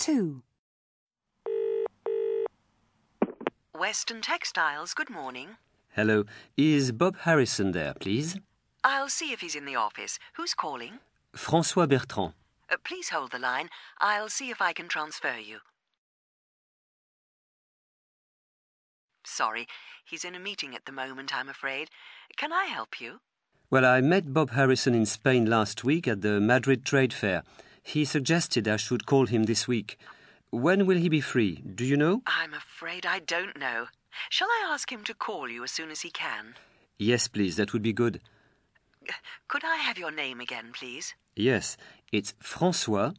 2. Western Textiles, good morning. Hello. Is Bob Harrison there, please? I'll see if he's in the office. Who's calling? François Bertrand. Please hold the line. I'll see if I can transfer you. Sorry, he's in a meeting at the moment, I'm afraid. Can I help you? Well, I met Bob Harrison in Spain last week at the Madrid Trade Fair. He suggested I should call him this week. When will he be free? Do you know? I'm afraid I don't know. Shall I ask him to call you as soon as he can? Yes, please. That would be good. Could I have your name again, please? Yes. It's François,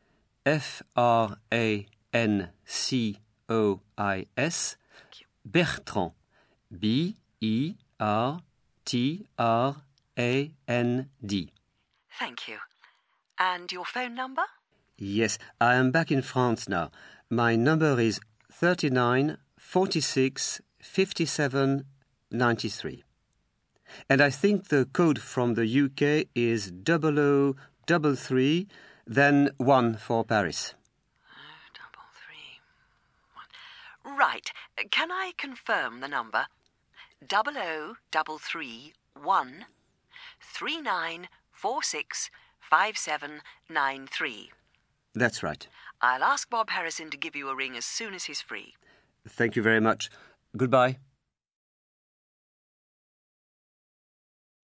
F-R-A-N-C-O-I-S, Bertrand, B-E-R-T-R-A-N-D. Thank you. And your phone number? Yes, I am back in France now. My number is 39 46 57 93. And I think the code from the UK is 0033, then 1 for Paris. 033. Right. Can I confirm the number? 00331 3946 5793. That's right. I'll ask Bob Harrison to give you a ring as soon as he's free. Thank you very much. Goodbye.